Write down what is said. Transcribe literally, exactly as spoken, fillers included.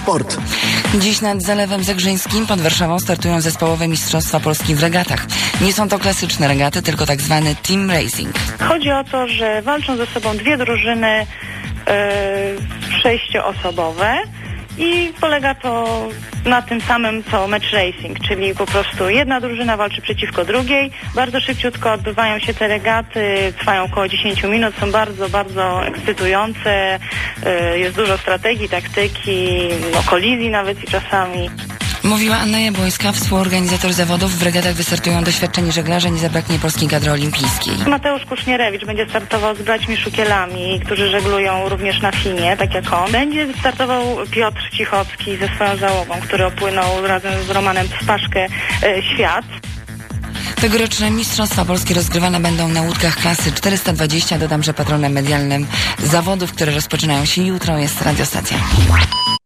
Sport. Dziś nad Zalewem Zegrzyńskim pod Warszawą startują zespołowe Mistrzostwa Polski w regatach. Nie są to klasyczne regaty, tylko tak zwany team racing. Chodzi o to, że walczą ze sobą dwie drużyny yy, sześcioosobowe i polega to na tym samym co match racing, czyli po prostu jedna drużyna walczy przeciwko drugiej. Bardzo szybciutko odbywają się te regaty, trwają około dziesięć minut, są bardzo, bardzo ekscytujące. Yy, jest dużo strategii, taktyki, no, kolizji nawet i czasami. Mówiła Anna Jabłońska, współorganizator zawodów. W regatach wystartują doświadczeni żeglarze, nie zabraknie polskiej kadry olimpijskiej. Mateusz Kusznierewicz będzie startował z braćmi Szukielami, którzy żeglują również na Finie, tak jak on. Będzie startował Piotr Cichocki ze swoją załogą, który opłynął razem z Romanem Spaszkę e, świat. Tegoroczne Mistrzostwa Polskie rozgrywane będą na łódkach klasy czterysta dwadzieścia. Dodam, że patronem medialnym zawodów, które rozpoczynają się jutro, jest radiostacja.